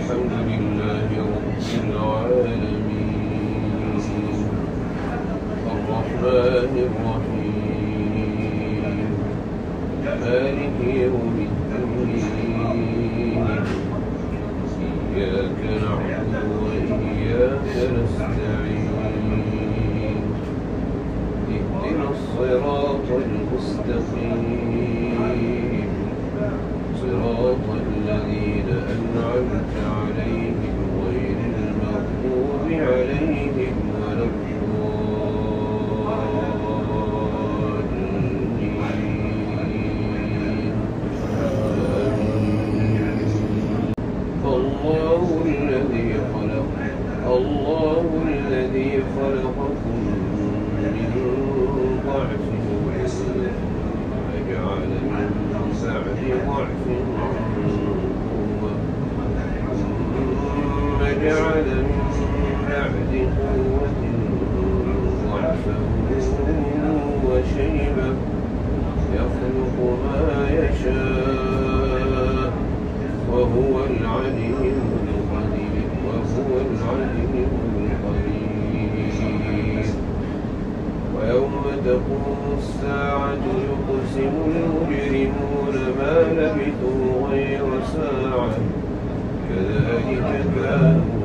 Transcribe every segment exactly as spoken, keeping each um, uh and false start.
الحمد لله رب العالمين الرحمن الرحيم مالك يوم الدين إياك نعبد وإياك نستعين اهدنا الصراط المستقيم صراط الذين أنعمت عليهم غير المغضوب عليهم ولا الضالين الله الذي خلق الله الذي خلقكم من ضعف وجعل من بعد ضعف قوة ثم جعل من بعد قوة ضعفا وشيبا يخلق ما يشاء وهو العليم القدير وهو العليم القدير ويوم تقوم الساعة يقسم المجرمون ما لبثوا غير ساعة كذلك كانوا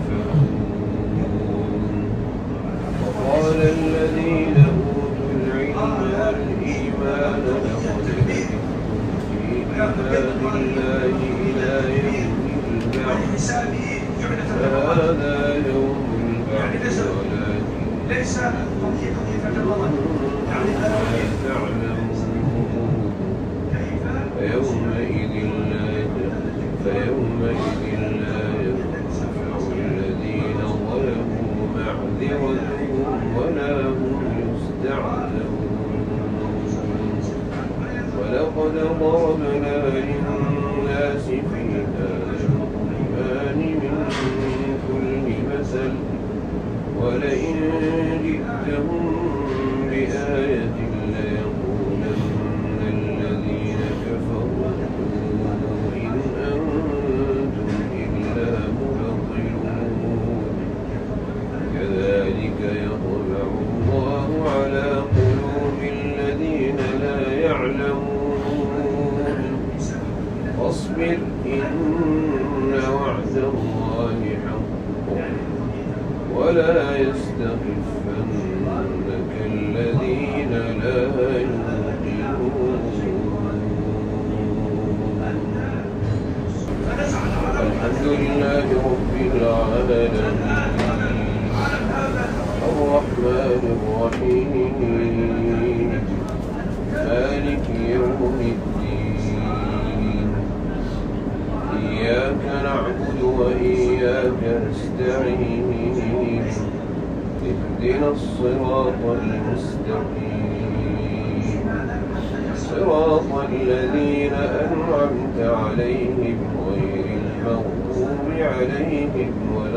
يؤفكون وقال الذين أوتوا العلم والإيمان لقد لبثتم في كتاب الله إلى يوم البعث فهذا يوم البعث ولكن ليس حقيقة تعلمون فيومئذ لا فيومئذ لا ينفع الذين ظلموا معذرتهم ولا هم يستعتبون ولقد ضربنا للناس في هذا القرآن من كل مثل ولئن جئتهم بآية ليقولن الذين كفروا إن أنتم إلا مبطلون كذلك يطبع الله على قلوب الذين لا يعلمون فاصبر إن وعد الله حق ولا يستخفنك الذين لا يوقنون الحمد لله رب العالمين الرحمن الرحيم مالك يوم الدين إياك نعبد وإياك نستعين اهدنا الصراط المستقيم صراط الذين أنعمت عليهم غير المغضوب عليهم ولا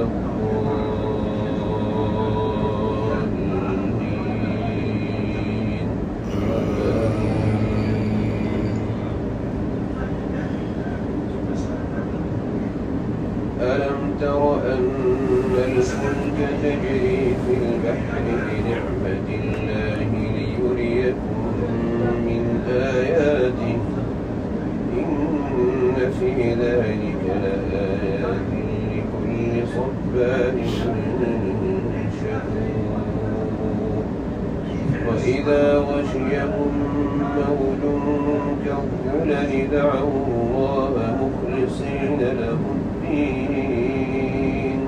الضالين ألم تر أن الفلك تجري في البحر بنعمة الله ليريكم من آياته إن في ذلك لآيات لكل صبار شكور وإذا غشيهم موج كالظلل دعوا الله مخلصين له الدين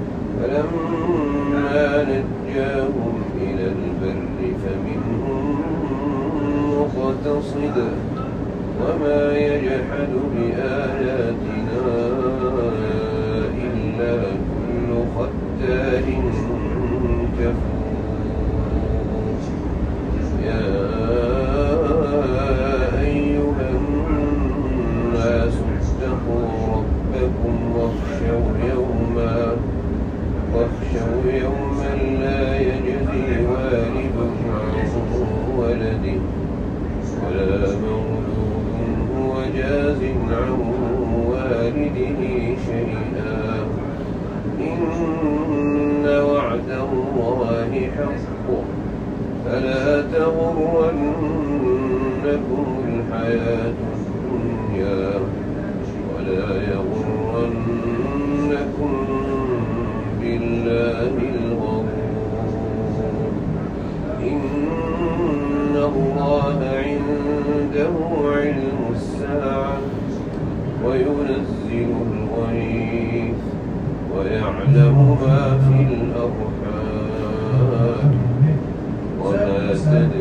فلما نجاهم إلى البر فمنهم مقتصد وما يجحد بآياتنا إلا كل ختار كفور يا أيها الناس اتقوا ربكم واخشوا يوما واخشوا يوما لا يجزي والد عن ولده ولا مولود هو جاز عن والده شيئا الحق فلا تغرنكم الحياة الدنيا ولا يغرنكم بالله الغرور إن الله عنده علم الساعة وينزل الغيث ويعلم ما في الأرحام وما تدري